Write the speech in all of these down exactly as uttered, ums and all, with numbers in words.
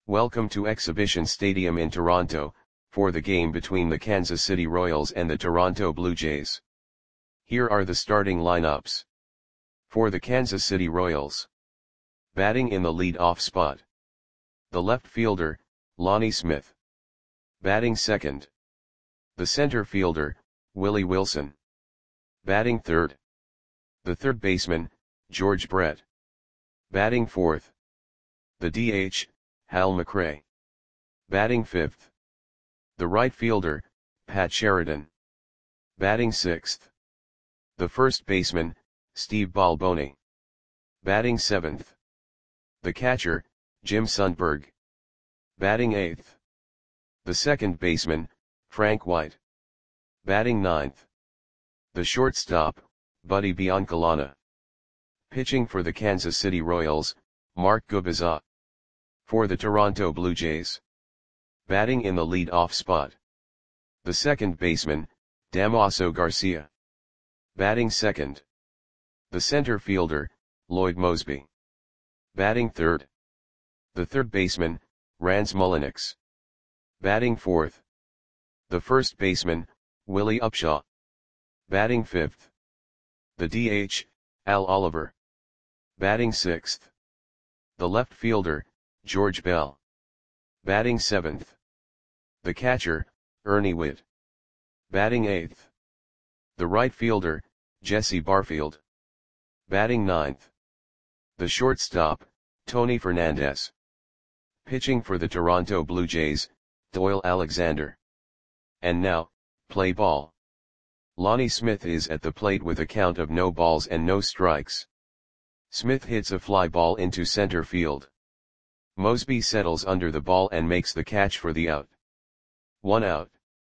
Welcome to Exhibition Stadium in Toronto, for the game between the Kansas City Royals and the Toronto Blue Jays. Here are the starting lineups. For the Kansas City Royals. Batting in the lead-off spot. The left fielder, Lonnie Smith. Batting second. The center fielder, Willie Wilson. Batting third. The third baseman, George Brett. Batting fourth. The D H, Hal McRae. Batting fifth. The right fielder, Pat Sheridan. Batting sixth. The first baseman, Steve Balboni. Batting seventh. The catcher, Jim Sundberg. Batting eighth. The second baseman, Frank White. Batting ninth. The shortstop, Buddy Biancalana. Pitching for the Kansas City Royals, Mark Gubicza. For the Toronto Blue Jays. Batting in the lead-off spot. The second baseman, Damaso Garcia. Batting second. The center fielder, Lloyd Moseby. Batting third. The third baseman, Rance Mulliniks. Batting fourth. The first baseman, Willie Upshaw. Batting fifth. The D H, Al Oliver. Batting sixth. The left fielder, George Bell. Batting seventh. The catcher, Ernie Whitt. Batting eighth. The right fielder, Jesse Barfield. Batting ninth. The shortstop, Tony Fernandez. Pitching for the Toronto Blue Jays, Doyle Alexander. And now, play ball. Lonnie Smith is at the plate with a count of no balls and no strikes. Smith hits a fly ball into center field. Moseby settles under the ball and makes the catch for the out. One out.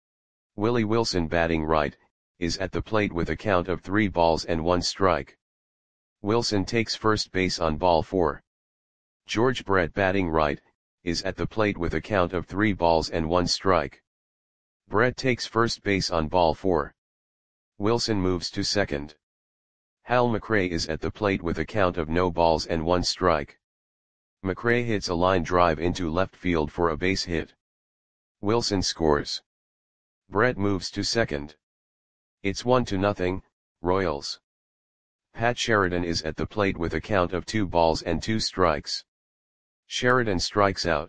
Willie Wilson, batting right, is at the plate with a count of three balls and one strike. Wilson takes first base on ball four. George Brett, batting right, is at the plate with a count of three balls and one strike. Brett takes first base on ball four. Wilson moves to second. Hal McRae is at the plate with a count of no balls and one strike. McRae hits a line drive into left field for a base hit. Wilson scores. Brett moves to second. It's one to nothing, Royals. Pat Sheridan is at the plate with a count of two balls and two strikes. Sheridan strikes out.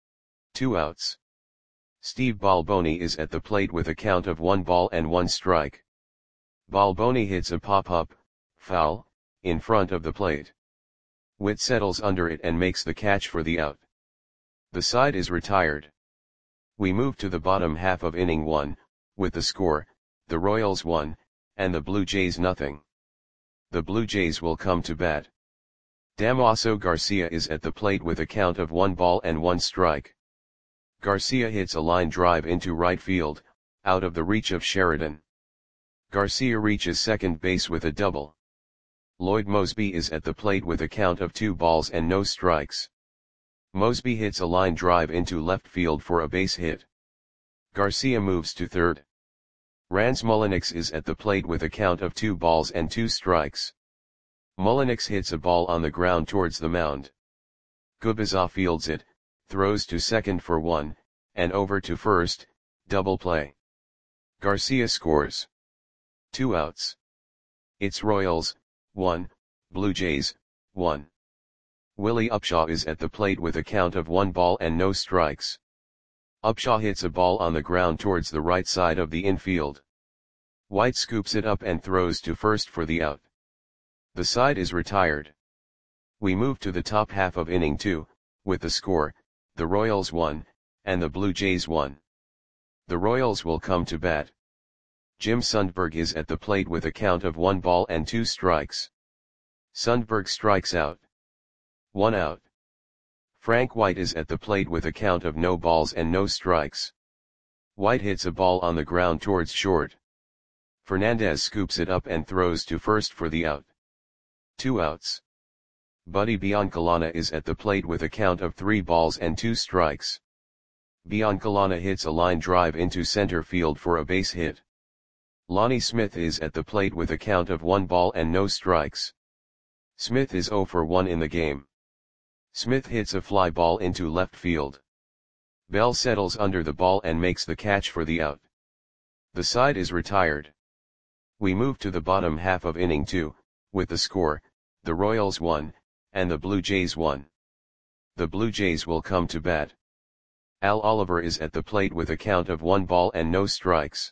Two outs. Steve Balboni is at the plate with a count of one ball and one strike. Balboni hits a pop-up, foul, in front of the plate. Whitt settles under it and makes the catch for the out. The side is retired. We move to the bottom half of inning one, with the score, the Royals one, and the Blue Jays nothing. The Blue Jays will come to bat. Damaso Garcia is at the plate with a count of one ball and one strike. Garcia hits a line drive into right field, out of the reach of Sheridan. Garcia reaches second base with a double. Lloyd Moseby is at the plate with a count of two balls and no strikes. Moseby hits a line drive into left field for a base hit. Garcia moves to third. Rance Mulliniks is at the plate with a count of two balls and two strikes. Mulliniks hits a ball on the ground towards the mound. Gubicza fields it, throws to second for one, and over to first, double play. Garcia scores. Two outs. It's Royals, one, Blue Jays, one. Willie Upshaw is at the plate with a count of one ball and no strikes. Upshaw hits a ball on the ground towards the right side of the infield. White scoops it up and throws to first for the out. The side is retired. We move to the top half of inning two, with the score, the Royals one, and the Blue Jays one. The Royals will come to bat. Jim Sundberg is at the plate with a count of one ball and two strikes. Sundberg strikes out. One out. Frank White is at the plate with a count of no balls and no strikes. White hits a ball on the ground towards short. Fernandez scoops it up and throws to first for the out. Two outs. Buddy Biancalana is at the plate with a count of three balls and two strikes. Biancalana hits a line drive into center field for a base hit. Lonnie Smith is at the plate with a count of one ball and no strikes. Smith is zero for one in the game. Smith hits a fly ball into left field. Bell settles under the ball and makes the catch for the out. The side is retired. We move to the bottom half of inning two, with the score, the Royals one, and the Blue Jays one. The Blue Jays will come to bat. Al Oliver is at the plate with a count of one ball and no strikes.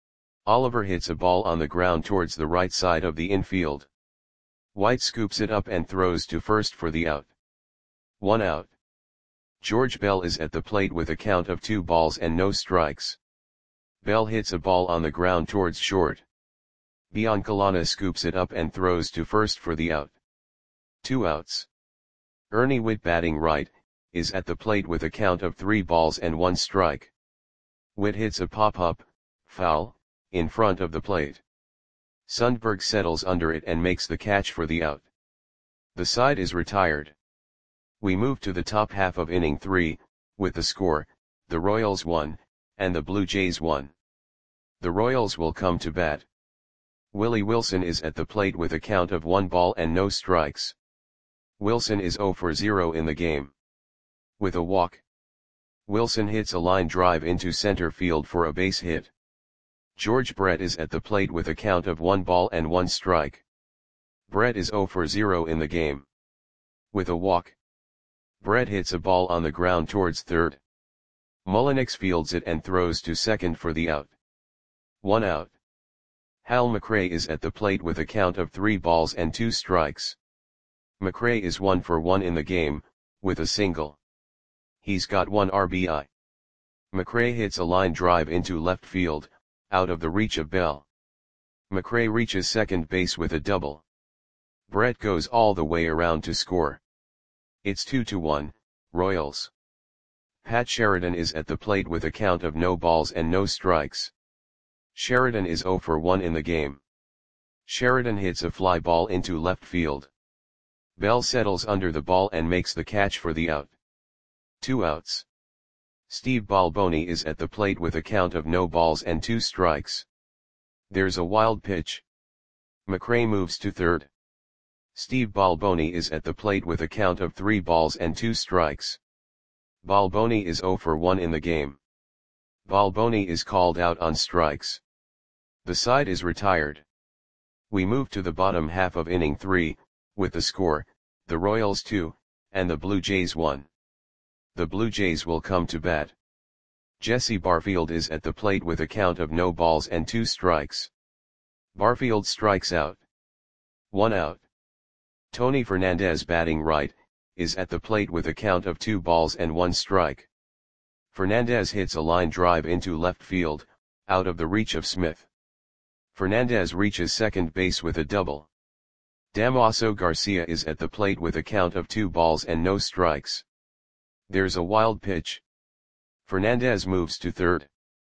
Oliver hits a ball on the ground towards the right side of the infield. White scoops it up and throws to first for the out. One out. George Bell is at the plate with a count of two balls and no strikes. Bell hits a ball on the ground towards short. Biancalana scoops it up and throws to first for the out. Two outs. Ernie Whitt, batting right, is at the plate with a count of three balls and one strike. Whitt hits a pop-up, foul, in front of the plate. Sundberg settles under it and makes the catch for the out. The side is retired. We move to the top half of inning three, with the score, the Royals one, and the Blue Jays one. The Royals will come to bat. Willie Wilson is at the plate with a count of one ball and no strikes. Wilson is zero for zero in the game. With a walk, Wilson hits a line drive into center field for a base hit. George Brett is at the plate with a count of one ball and one strike. Brett is zero for zero in the game. With a walk, Brett hits a ball on the ground towards third. Mullenix fields it and throws to second for the out. One out. Hal McRae is at the plate with a count of three balls and two strikes. McRae is one for one in the game, with a single. He's got one R B I. McRae hits a line drive into left field, out of the reach of Bell. McRae reaches second base with a double. Brett goes all the way around to score. It's two to one, Royals. Pat Sheridan is at the plate with a count of no balls and no strikes. Sheridan is zero for one in the game. Sheridan hits a fly ball into left field. Bell settles under the ball and makes the catch for the out. Two outs. Steve Balboni is at the plate with a count of no balls and two strikes. There's a wild pitch. McRae moves to third. Steve Balboni is at the plate with a count of three balls and two strikes. Balboni is zero for one in the game. Balboni is called out on strikes. The side is retired. We move to the bottom half of inning three, with the score, the Royals two, and the Blue Jays one. The Blue Jays will come to bat. Jesse Barfield is at the plate with a count of no balls and two strikes. Barfield strikes out. One out. Tony Fernandez, batting right, is at the plate with a count of two balls and one strike. Fernandez hits a line drive into left field, out of the reach of Smith. Fernandez reaches second base with a double. Damaso Garcia is at the plate with a count of two balls and no strikes. There's a wild pitch. Fernandez moves to third.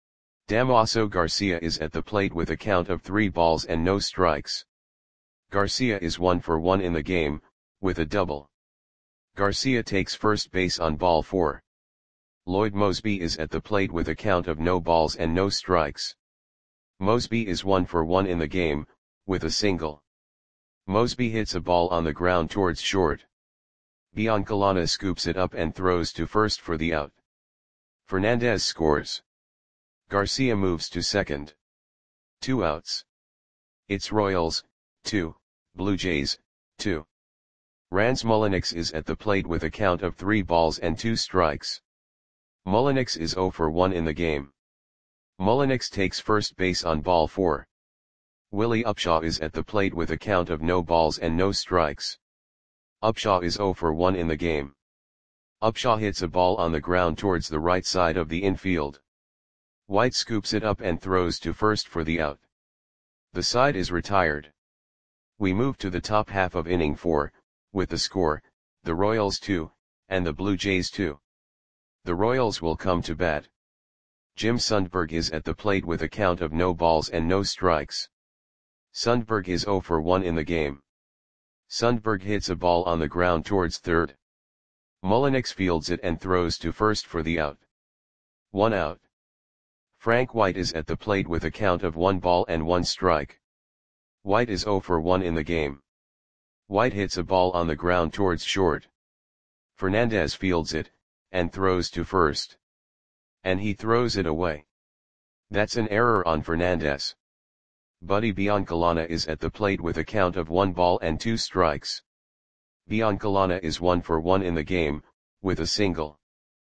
Damaso Garcia is at the plate with a count of three balls and no strikes. Garcia is one for one in the game, with a double. Garcia takes first base on ball four. Lloyd Mosby is at the plate with a count of no balls and no strikes. Mosby is one for one in the game, with a single. Mosby hits a ball on the ground towards short. Biancalana scoops it up and throws to first for the out. Fernandez scores. Garcia moves to second. Two outs. It's Royals, two, Blue Jays, two. Rance Mullenix is at the plate with a count of three balls and two strikes. Mullenix is zero for one in the game. Mullenix takes first base on ball four. Willie Upshaw is at the plate with a count of no balls and no strikes. Upshaw is zero for one in the game. Upshaw hits a ball on the ground towards the right side of the infield. White scoops it up and throws to first for the out. The side is retired. We move to the top half of inning four, with the score, the Royals two, and the Blue Jays two. The Royals will come to bat. Jim Sundberg is at the plate with a count of no balls and no strikes. Sundberg is zero for one in the game. Sundberg hits a ball on the ground towards third. Mullenix fields it and throws to first for the out. One out. Frank White is at the plate with a count of one ball and one strike. White is zero for one in the game. White hits a ball on the ground towards short. Fernandez fields it, and throws to first. And he throws it away. That's an error on Fernandez. Buddy Biancalana is at the plate with a count of one ball and two strikes. Biancalana is one for one in the game, with a single.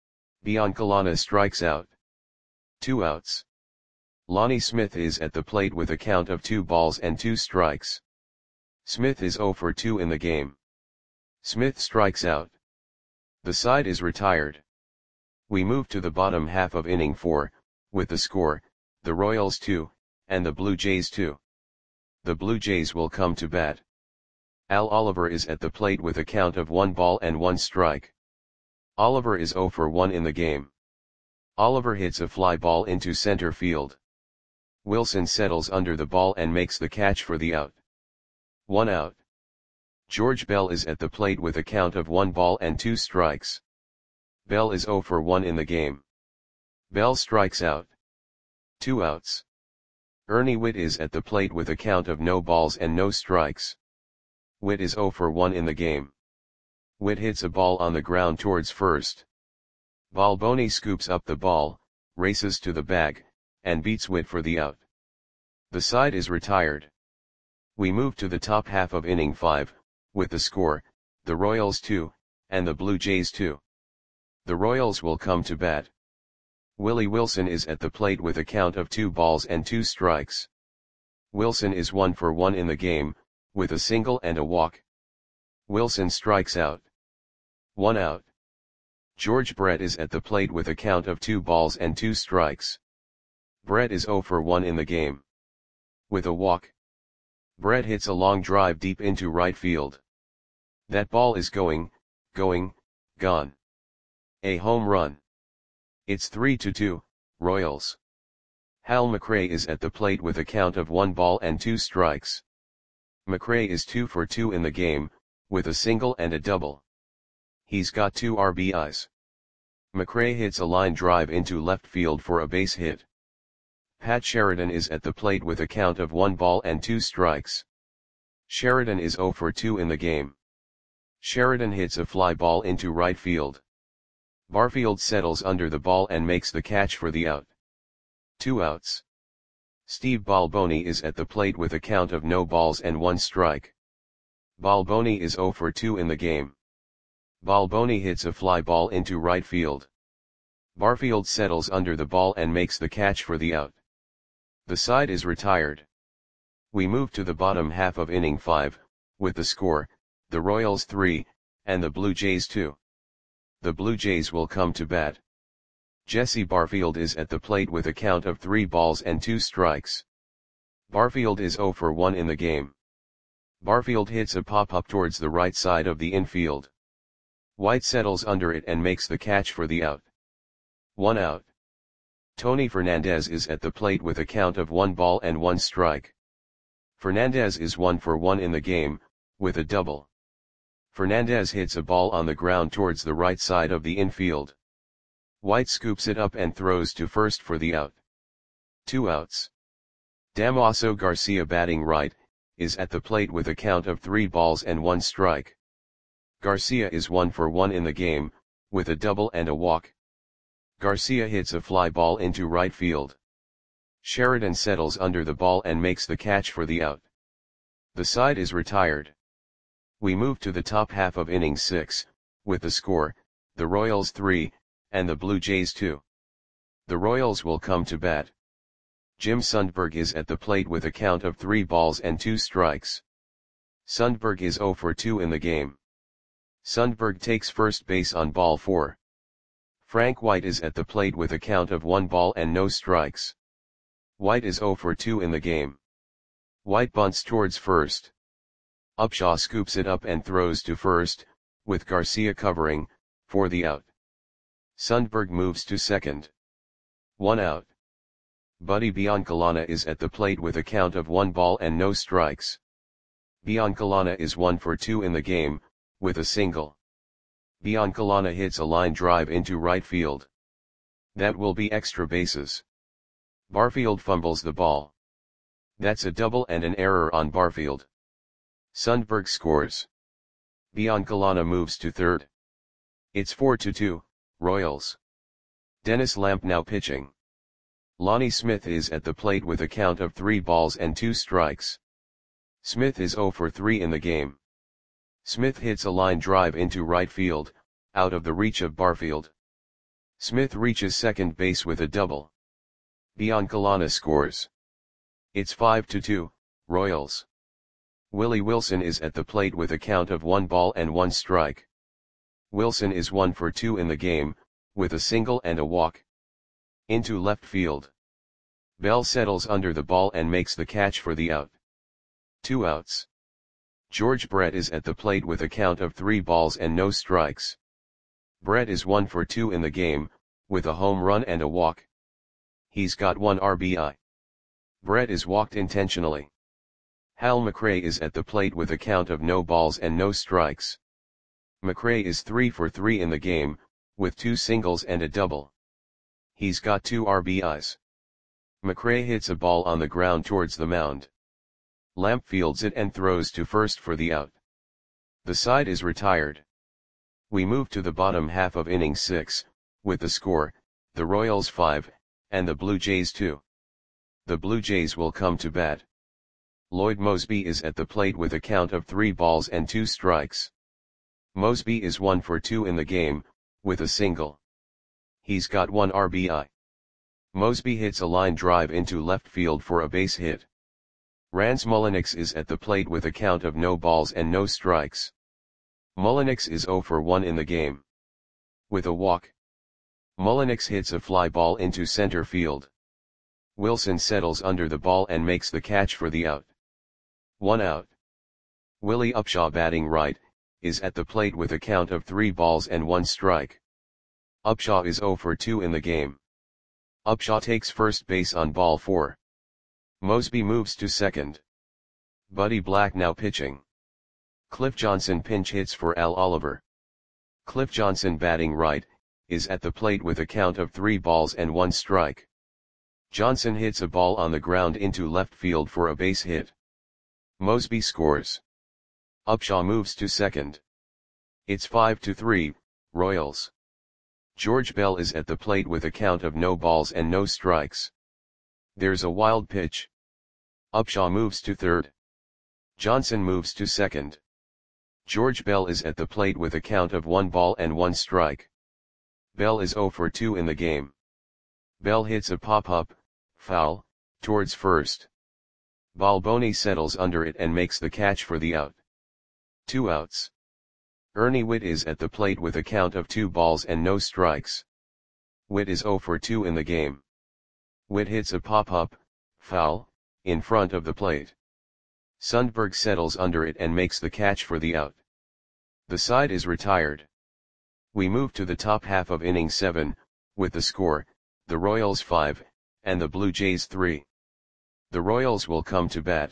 Biancalana strikes out. Two outs. Lonnie Smith is at the plate with a count of two balls and two strikes. Smith is zero for two in the game. Smith strikes out. The side is retired. We move to the bottom half of inning four, with the score, the Royals two, and the Blue Jays two. The Blue Jays will come to bat. Al Oliver is at the plate with a count of one ball and one strike. Oliver is zero for one in the game. Oliver hits a fly ball into center field. Wilson settles under the ball and makes the catch for the out. One out. George Bell is at the plate with a count of one ball and two strikes. Bell is zero for one in the game. Bell strikes out. Two outs. Ernie Whitt is at the plate with a count of no balls and no strikes. Whitt is zero for one in the game. Whitt hits a ball on the ground towards first. Balboni scoops up the ball, races to the bag, and beats Whitt for the out. The side is retired. We move to the top half of inning five, with the score, the Royals two, and the Blue Jays two. The Royals will come to bat. Willie Wilson is at the plate with a count of two balls and two strikes. Wilson is one for one in the game, with a single and a walk. Wilson strikes out. One out. George Brett is at the plate with a count of two balls and two strikes. Brett is zero for one in the game. With a walk. Brett hits a long drive deep into right field. That ball is going, going, gone. A home run. It's three to two, Royals. Hal McRae is at the plate with a count of one ball and two strikes. McRae is two for two in the game, with a single and a double. He's got two R B Is. McRae hits a line drive into left field for a base hit. Pat Sheridan is at the plate with a count of one ball and two strikes. Sheridan is zero for two in the game. Sheridan hits a fly ball into right field. Barfield settles under the ball and makes the catch for the out. Two outs. Steve Balboni is at the plate with a count of no balls and one strike. Balboni is zero for two in the game. Balboni hits a fly ball into right field. Barfield settles under the ball and makes the catch for the out. The side is retired. We move to the bottom half of inning five, with the score, the Royals three, and the Blue Jays two. The Blue Jays will come to bat. Jesse Barfield is at the plate with a count of three balls and two strikes. Barfield is zero for one in the game. Barfield hits a pop-up towards the right side of the infield. White settles under it and makes the catch for the out. One out. Tony Fernandez is at the plate with a count of one ball and one strike. Fernandez is one for one in the game, with a double. Fernandez hits a ball on the ground towards the right side of the infield. White scoops it up and throws to first for the out. Two outs. Damaso Garcia, batting right, is at the plate with a count of three balls and one strike. Garcia is one for one in the game, with a double and a walk. Garcia hits a fly ball into right field. Sheridan settles under the ball and makes the catch for the out. The side is retired. We move to the top half of inning six, with the score, the Royals three, and the Blue Jays two. The Royals will come to bat. Jim Sundberg is at the plate with a count of three balls and two strikes. Sundberg is zero for two in the game. Sundberg takes first base on ball four. Frank White is at the plate with a count of one ball and no strikes. White is zero for two in the game. White bunts towards first. Upshaw scoops it up and throws to first, with Garcia covering, for the out. Sundberg moves to second. One out. Buddy Biancalana is at the plate with a count of one ball and no strikes. Biancalana is one for two in the game, with a single. Biancalana hits a line drive into right field. That will be extra bases. Barfield fumbles the ball. That's a double and an error on Barfield. Sundberg scores. Biancalana moves to third. It's four to two, Royals. Dennis Lamp now pitching. Lonnie Smith is at the plate with a count of three balls and two strikes. Smith is zero for three in the game. Smith hits a line drive into right field, out of the reach of Barfield. Smith reaches second base with a double. Biancalana scores. It's five to two, Royals. Willie Wilson is at the plate with a count of one ball and one strike. Wilson is one for two in the game, with a single and a walk. Into left field. Bell settles under the ball and makes the catch for the out. Two outs. George Brett is at the plate with a count of three balls and no strikes. Brett is one for two in the game, with a home run and a walk. He's got one R B I. Brett is walked intentionally. Hal McRae is at the plate with a count of no balls and no strikes. McRae is three for three in the game, with two singles and a double. He's got two R B Is. McRae hits a ball on the ground towards the mound. Lamp fields it and throws to first for the out. The side is retired. We move to the bottom half of inning six, with the score, the Royals five, and the Blue Jays two. The Blue Jays will come to bat. Lloyd Moseby is at the plate with a count of three balls and two strikes. Moseby is one for two in the game, with a single. He's got one R B I. Moseby hits a line drive into left field for a base hit. Rance Mulliniks is at the plate with a count of no balls and no strikes. Mulliniks is zero for one in the game. With a walk. Mulliniks hits a fly ball into center field. Wilson settles under the ball and makes the catch for the out. One out. Willie Upshaw batting right, is at the plate with a count of three balls and one strike. Upshaw is zero for two in the game. Upshaw takes first base on ball four. Moseby moves to second. Buddy Black now pitching. Cliff Johnson pinch hits for Al Oliver. Cliff Johnson batting right, is at the plate with a count of three balls and one strike. Johnson hits a ball on the ground into left field for a base hit. Moseby scores. Upshaw moves to second. It's five to three, Royals. George Bell is at the plate with a count of no balls and no strikes. There's a wild pitch. Upshaw moves to third. Johnson moves to second. George Bell is at the plate with a count of one ball and one strike. Bell is zero for two in the game. Bell hits a pop-up, foul, towards first. Balboni settles under it and makes the catch for the out. Two outs. Ernie Whitt is at the plate with a count of two balls and no strikes. Whitt is zero for two in the game. Whitt hits a pop-up, foul, in front of the plate. Sundberg settles under it and makes the catch for the out. The side is retired. We move to the top half of inning seven, with the score, the Royals five, and the Blue Jays three. The Royals will come to bat.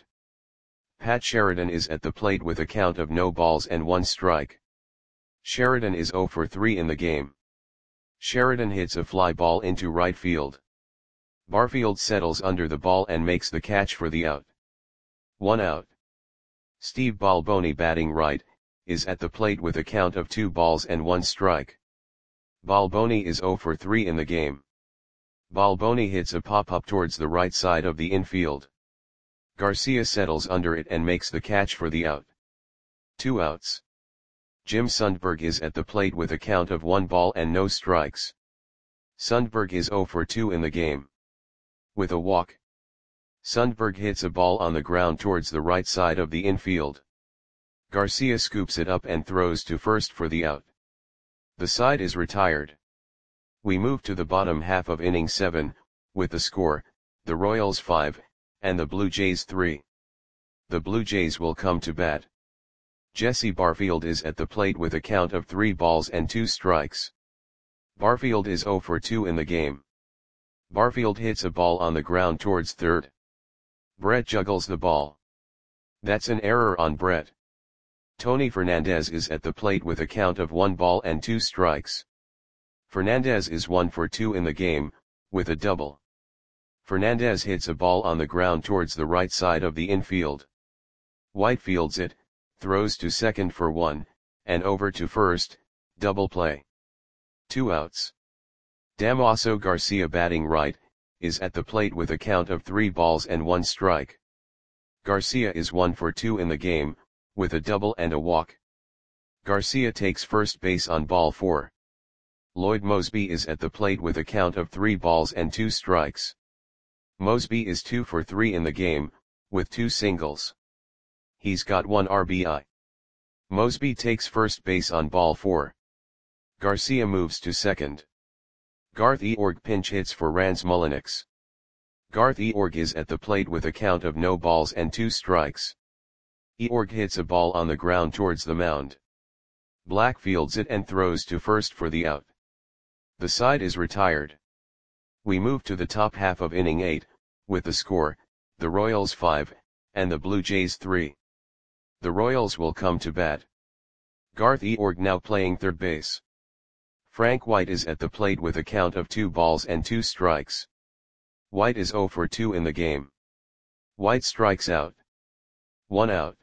Pat Sheridan is at the plate with a count of no balls and one strike. Sheridan is zero for three in the game. Sheridan hits a fly ball into right field. Barfield settles under the ball and makes the catch for the out. One out. Steve Balboni batting right, is at the plate with a count of two balls and one strike. Balboni is zero for three in the game. Balboni hits a pop-up towards the right side of the infield. Garcia settles under it and makes the catch for the out. Two outs. Jim Sundberg is at the plate with a count of one ball and no strikes. Sundberg is zero for two in the game. With a walk. Sundberg hits a ball on the ground towards the right side of the infield. Garcia scoops it up and throws to first for the out. The side is retired. We move to the bottom half of inning seven, with the score, the Royals five, and the Blue Jays three. The Blue Jays will come to bat. Jesse Barfield is at the plate with a count of three balls and two strikes. Barfield is zero for two in the game. Barfield hits a ball on the ground towards third. Brett juggles the ball. That's an error on Brett. Tony Fernandez is at the plate with a count of one ball and two strikes. Fernandez is one for two in the game, with a double. Fernandez hits a ball on the ground towards the right side of the infield. White fields it, throws to second for one, and over to first, double play. Two outs. Damaso Garcia batting right, is at the plate with a count of three balls and one strike. Garcia is one for two in the game, with a double and a walk. Garcia takes first base on ball four. Lloyd Moseby is at the plate with a count of three balls and two strikes. Moseby is two for three in the game, with two singles. He's got one R B I. Moseby takes first base on ball four. Garcia moves to second. Garth Eorg pinch hits for Rans Mulliniks. Garth Eorg is at the plate with a count of no balls and two strikes. Eorg hits a ball on the ground towards the mound. Black fields it and throws to first for the out. The side is retired. We move to the top half of inning eight, with the score, the Royals five, and the Blue Jays three. The Royals will come to bat. Garth Eorg now playing third base. Frank White is at the plate with a count of two balls and two strikes. White is zero for two in the game. White strikes out. One out.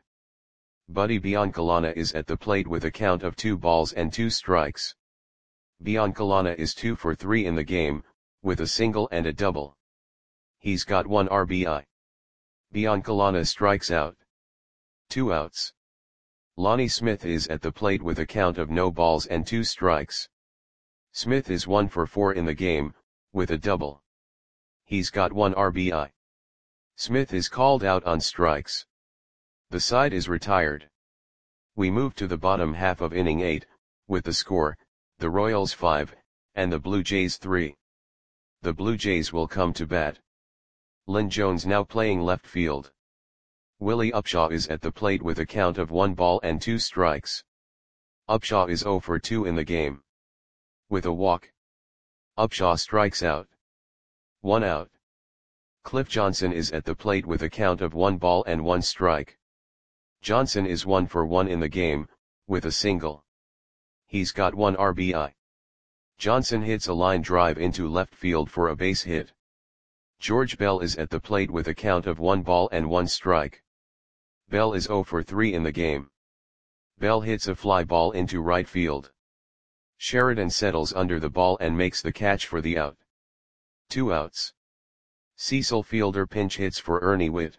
Buddy Biancalana is at the plate with a count of two balls and two strikes. Biancalana is two for three in the game, with a single and a double. He's got one R B I. Biancalana strikes out. Two outs. Lonnie Smith is at the plate with a count of no balls and two strikes. Smith is one for four in the game, with a double. He's got one R B I. Smith is called out on strikes. The side is retired. We move to the bottom half of inning eight, with the score, the Royals five, and the Blue Jays three. The Blue Jays will come to bat. Lynn Jones now playing left field. Willie Upshaw is at the plate with a count of one ball and two strikes. Upshaw is zero for two in the game. With a walk. Upshaw strikes out. One out. Cliff Johnson is at the plate with a count of one ball and one strike. Johnson is one for one in the game, with a single. He's got one R B I. Johnson hits a line drive into left field for a base hit. George Bell is at the plate with a count of one ball and one strike. Bell is zero for three in the game. Bell hits a fly ball into right field. Sheridan settles under the ball and makes the catch for the out. Two outs. Cecil Fielder pinch hits for Ernie Whitt.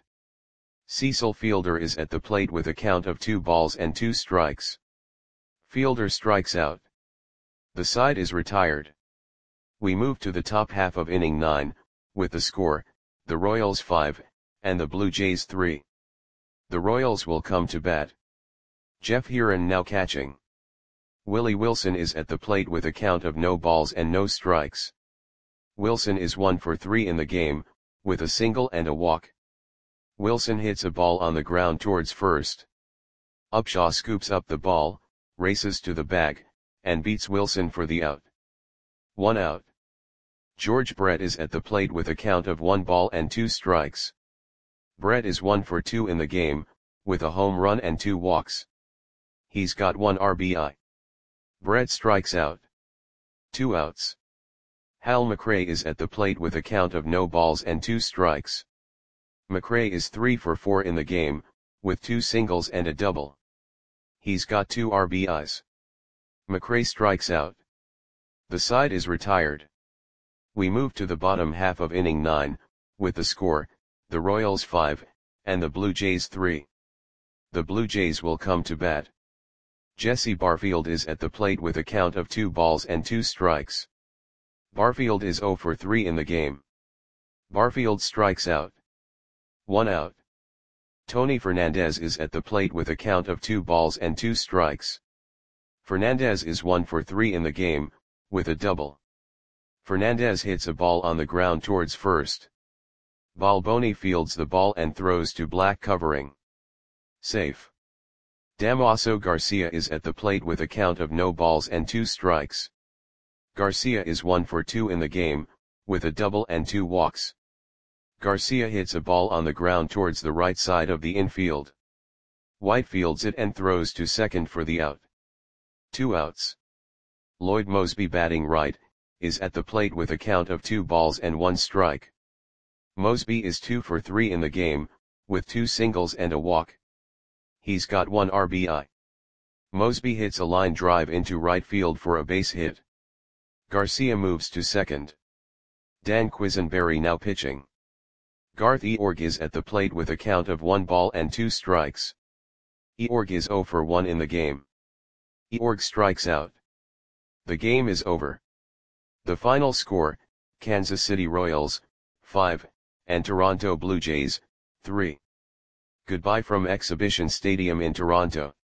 Cecil Fielder is at the plate with a count of two balls and two strikes. Fielder strikes out. The side is retired. We move to the top half of inning nine, with the score, the Royals five, and the Blue Jays three. The Royals will come to bat. Jeff Heron now catching. Willie Wilson is at the plate with a count of no balls and no strikes. Wilson is one for three in the game, with a single and a walk. Wilson hits a ball on the ground towards first. Upshaw scoops up the ball, races to the bag, and beats Wilson for the out. One out. George Brett is at the plate with a count of one ball and two strikes. Brett is one for two in the game, with a home run and two walks. He's got one R B I. Brett strikes out. Two outs. Hal McRae is at the plate with a count of no balls and two strikes. McRae is three for four in the game, with two singles and a double. He's got two R B Is. McRae strikes out. The side is retired. We move to the bottom half of inning nine, with the score, the Royals five, and the Blue Jays three. The Blue Jays will come to bat. Jesse Barfield is at the plate with a count of two balls and two strikes. Barfield is zero for three in the game. Barfield strikes out. One out. Tony Fernandez is at the plate with a count of two balls and two strikes. Fernandez is one for three in the game, with a double. Fernandez hits a ball on the ground towards first. Balboni fields the ball and throws to black covering. Safe. Damaso Garcia is at the plate with a count of no balls and two strikes. Garcia is one for two in the game, with a double and two walks. Garcia hits a ball on the ground towards the right side of the infield. White fields it and throws to second for the out. Two outs. Lloyd Moseby batting right, is at the plate with a count of two balls and one strike. Moseby is two for three in the game, with two singles and a walk. He's got one R B I. Moseby hits a line drive into right field for a base hit. Garcia moves to second. Dan Quisenberry now pitching. Garth Eorg is at the plate with a count of one ball and two strikes. Eorg is zero for one in the game. Eorg strikes out. The game is over. The final score, Kansas City Royals, five, and Toronto Blue Jays, three. Goodbye from Exhibition Stadium in Toronto.